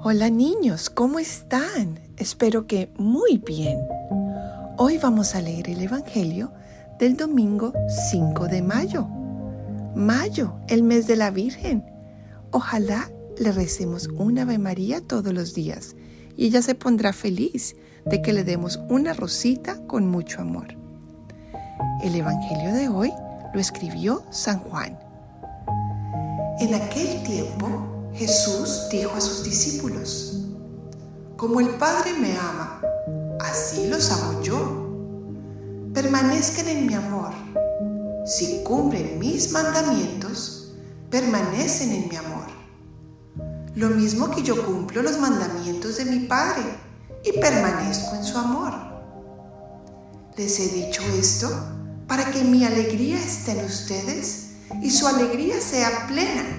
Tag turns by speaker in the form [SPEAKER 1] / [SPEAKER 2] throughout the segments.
[SPEAKER 1] Hola niños, ¿cómo están? Espero que muy bien. Hoy vamos a leer el Evangelio del domingo 5 de mayo. Mayo, el mes de la Virgen. Ojalá le recemos una Ave María todos los días y ella se pondrá feliz de que le demos una rosita con mucho amor. El Evangelio de hoy lo escribió San Juan. En aquel tiempo, Jesús dijo a sus discípulos: Como el Padre me ama, así los amo yo. Permanezcan en mi amor. Si cumplen mis mandamientos, permanecen en mi amor. Lo mismo que yo cumplo los mandamientos de mi Padre y permanezco en su amor. Les he dicho esto para que mi alegría esté en ustedes y su alegría sea plena.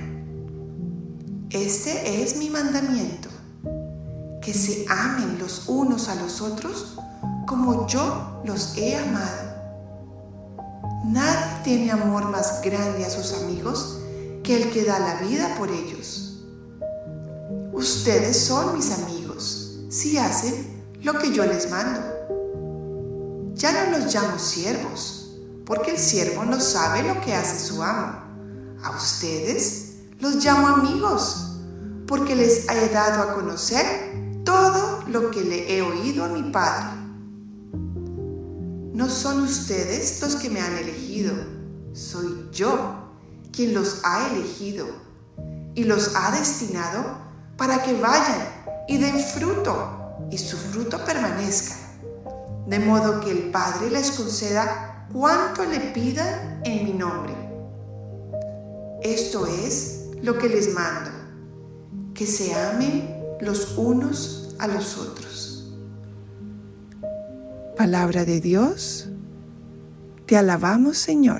[SPEAKER 1] Este es mi mandamiento, que se amen los unos a los otros como yo los he amado. Nadie tiene amor más grande a sus amigos que el que da la vida por ellos. Ustedes son mis amigos si hacen lo que yo les mando. Ya no los llamo siervos, porque el siervo no sabe lo que hace su amo. A ustedes los llamo amigos, porque les he dado a conocer todo lo que le he oído a mi Padre. No son ustedes los que me han elegido, soy yo quien los ha elegido y los ha destinado para que vayan y den fruto y su fruto permanezca, de modo que el Padre les conceda cuanto le pidan en mi nombre. Esto es lo que les mando, que se amen los unos a los otros. Palabra de Dios, te alabamos, Señor.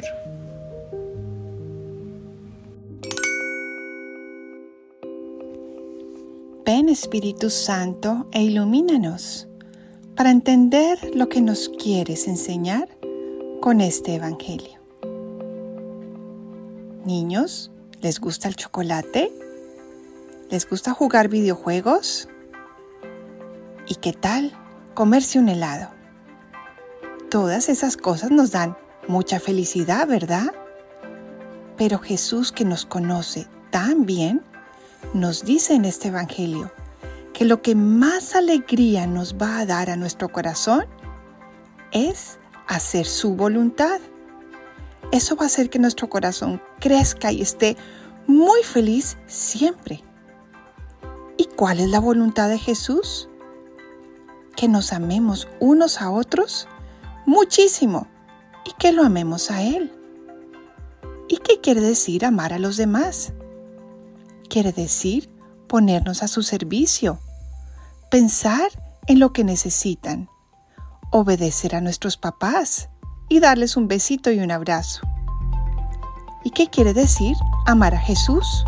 [SPEAKER 1] Ven, Espíritu Santo, e ilumínanos para entender lo que nos quieres enseñar con este Evangelio. Niños, ¿les gusta el chocolate? ¿Les gusta jugar videojuegos? ¿Y qué tal comerse un helado? Todas esas cosas nos dan mucha felicidad, ¿verdad? Pero Jesús, que nos conoce tan bien, nos dice en este Evangelio que lo que más alegría nos va a dar a nuestro corazón es hacer su voluntad. Eso va a hacer que nuestro corazón crezca y esté muy feliz siempre. ¿Y cuál es la voluntad de Jesús? Que nos amemos unos a otros muchísimo y que lo amemos a Él. ¿Y qué quiere decir amar a los demás? Quiere decir ponernos a su servicio, pensar en lo que necesitan, obedecer a nuestros papás y darles un besito y un abrazo. ¿Y qué quiere decir amar a Jesús?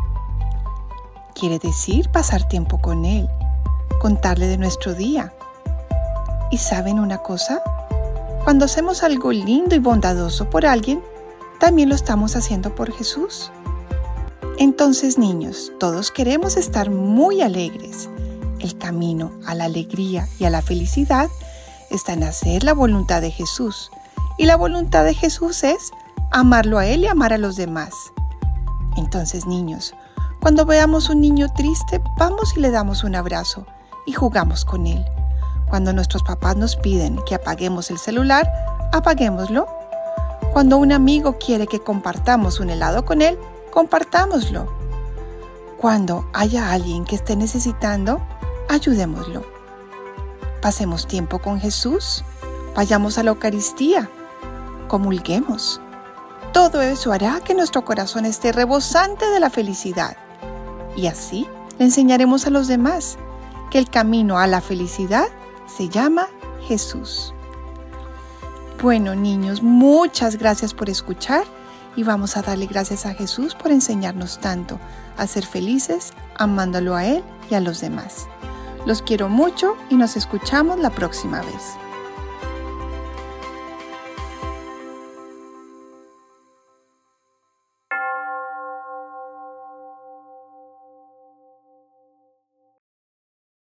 [SPEAKER 1] Quiere decir pasar tiempo con Él, contarle de nuestro día. ¿Y saben una cosa? Cuando hacemos algo lindo y bondadoso por alguien, también lo estamos haciendo por Jesús. Entonces, niños, todos queremos estar muy alegres. El camino a la alegría y a la felicidad está en hacer la voluntad de Jesús. Y la voluntad de Jesús es amarlo a Él y amar a los demás. Entonces, niños, cuando veamos un niño triste, vamos y le damos un abrazo y jugamos con él. Cuando nuestros papás nos piden que apaguemos el celular, apaguémoslo. Cuando un amigo quiere que compartamos un helado con él, compartámoslo. Cuando haya alguien que esté necesitando, ayudémoslo. Pasemos tiempo con Jesús, vayamos a la Eucaristía, comulguemos. Todo eso hará que nuestro corazón esté rebosante de la felicidad. Y así le enseñaremos a los demás que el camino a la felicidad se llama Jesús. Bueno, niños, muchas gracias por escuchar y vamos a darle gracias a Jesús por enseñarnos tanto a ser felices amándolo a Él y a los demás. Los quiero mucho y nos escuchamos la próxima vez.